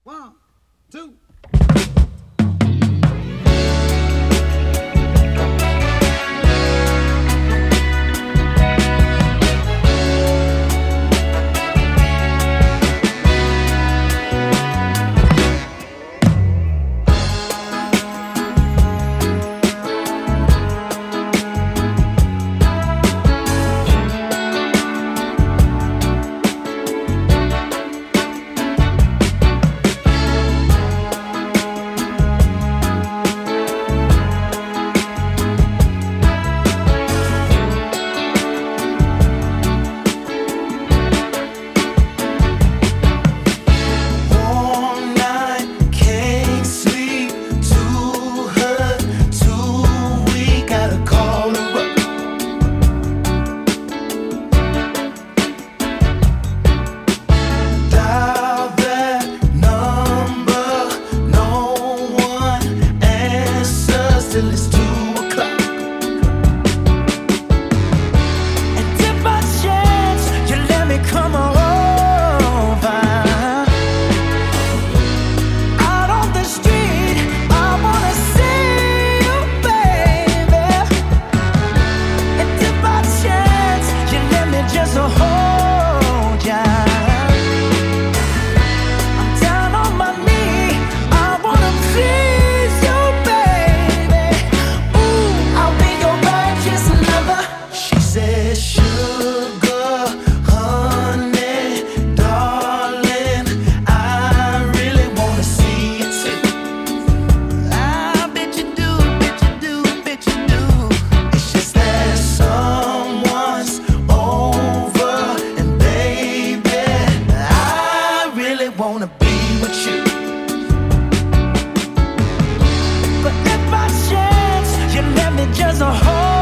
One, two. Till it's 2 o'clock. And if by chance you let me come over out on the street, I wanna see you, baby. And if by chance you let me just hold ya, I'm down on my knee, I wanna please you. Sugar, honey, darling, I really wanna see you too. I bet you do, bet you do, bet you do. It's just that someone's over, and baby, I really wanna be with you. But if by chance you let me just hold